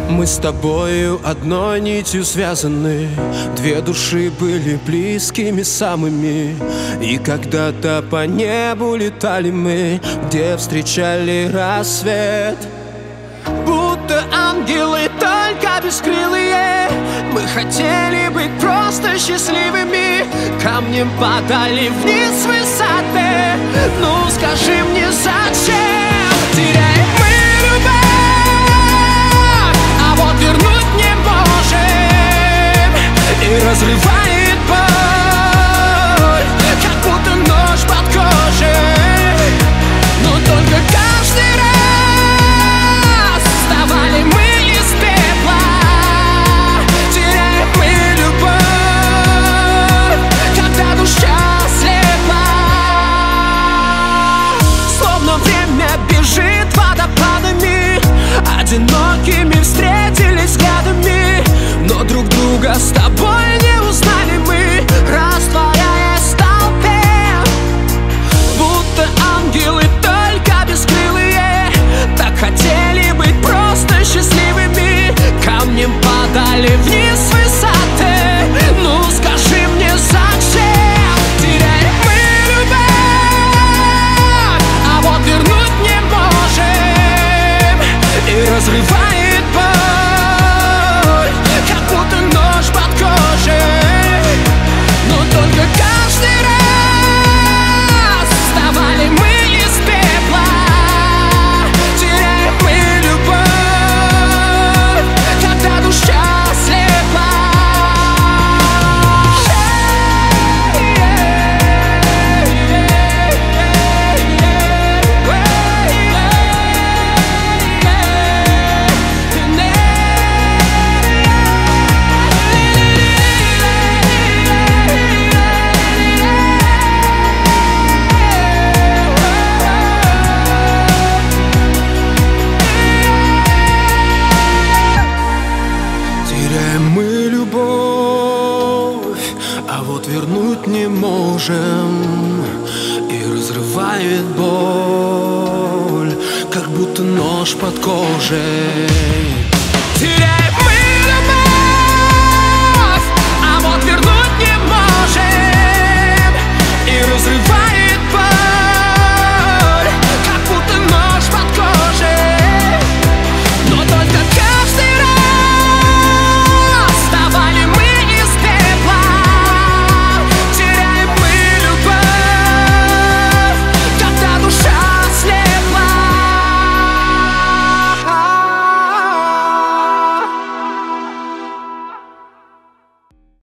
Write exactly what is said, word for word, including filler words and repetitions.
Мы с тобою одной нитью связаны, две души были близкими самыми. И когда-то по небу летали мы, где встречали рассвет. Будто ангелы, только бескрылые, мы хотели быть просто счастливыми. Камнем падали вниз с высоты. Ну скажи мне, зачем теряем мы любовь, а вот вернуть не можем? И разрывает боль, как будто нож под кожей. Но только каждый раз вставали мы из пепла. Теряем мы любовь, когда душа слепла. Словно время бежит водопадами, одинокими встретились взглядами, но друг друга с тобой не узнали мы, растворяясь в толпе. Будто ангелы, только бескрылые, так хотели быть просто счастливыми. Камнем падали вниз с высоты. Ну скажи мне, зачем теряем мы любовь, а вот вернуть не можем? И разрывает боль, как будто нож под кожей. Но только каждый раз вставали мы из пепла. Теряем мы любовь, когда душа слепла. Теряем мы любовь, а вот вернуть не можем. И разрывает боль, как будто нож под кожей. Теряем мы